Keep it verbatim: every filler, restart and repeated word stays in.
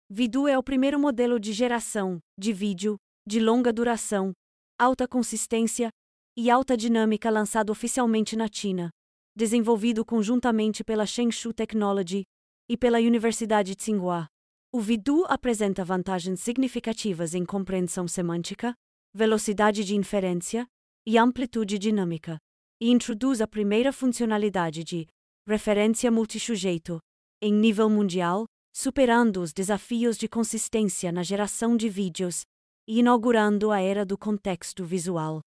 Vidu é o primeiro modelo de geração de vídeo de longa duração, alta consistência e alta dinâmica lançado oficialmente na China, desenvolvido conjuntamente pela Shengshu Technology e pela Universidade Tsinghua. O Vidu apresenta vantagens significativas em compreensão semântica, velocidade de inferência e amplitude dinâmica, e introduz a primeira funcionalidade de referência multisujeito em nível mundial, superando os desafios de consistência na geração de vídeos e inaugurando a era do contexto visual.